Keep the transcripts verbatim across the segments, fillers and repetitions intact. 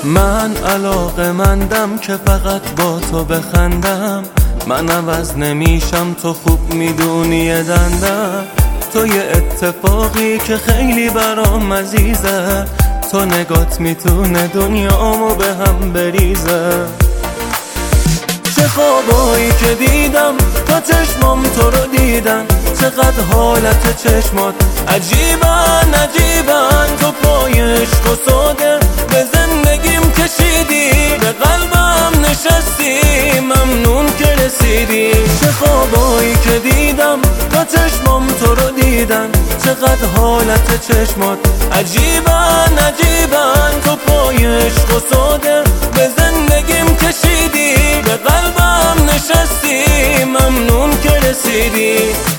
من علاقه‌مندم که فقط با تو بخندم، من عوض نمیشم تو خوب میدونی دندم. تو یه اتفاقی که خیلی برام عزیزه، تو نگات میتونه دنیامو به هم بریزه. چه خوابایی که دیدم تا چشمام تو رو دیدن، چقدر حالت چشمات عجیبن عجیبن. تو پای عشق و ساده به زندگیم کشیدی، به قلبم نشستی، ممنون که رسیدی. چه خوابایی که دیدم تا چشمام تو رو دیدن، چقدر حالت چشمات عجیبن عجیبن. تو پای عشق و ساده به زندگیم کشیدی، به قلبم نشستی، ممنون که رسیدی.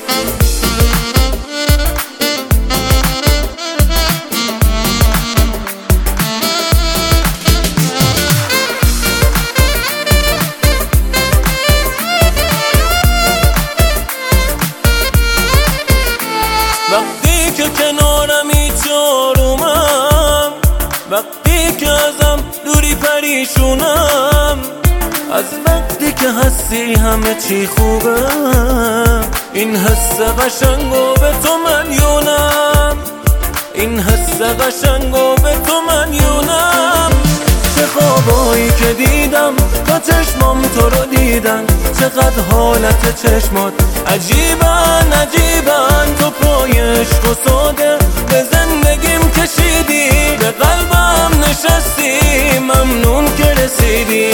وقتی که کنارمی چارومم، وقتی که ازم دوری پریشونم، از وقتی که هستی همه چی خوبه. این حس قشنگو به تو مدیونم، این حس قشنگو به تو مدیونم. چه خوابایی که دیدم تا چشمام تو رو دیدن، چقدر حالت چشمات عجیبن عجیبن. تو پای عشق و ساده به زندگیم کشیدی، به قلبم نشستی، ممنون که رسیدی.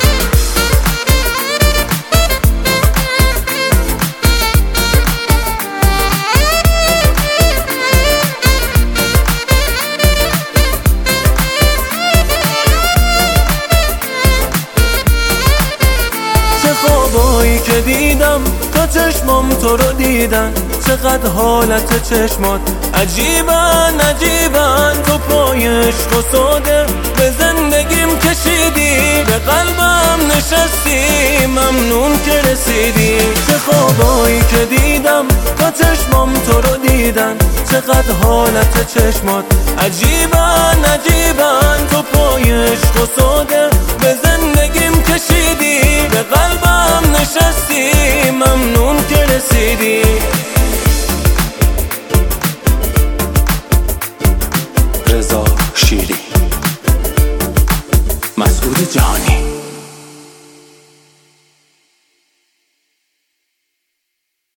خوابایی که دیدم تا چشمام تو رو دیدن، چقدر حالت چشمات عجیبن عجیبن. تو پای عشق و ساده به زندگیم کشیدی، به قلبم نشستی، ممنون که رسیدی. چه خوابایی که دیدم تا چشمام تو رو دیدن، چقدر حالت چشمات عجیبن عجیبن. تو پای عشق و ساده به زندگیم کشیدی، به قلبم نشستی، ممنون که رسیدی. رضا شیری، مسعود جهانی.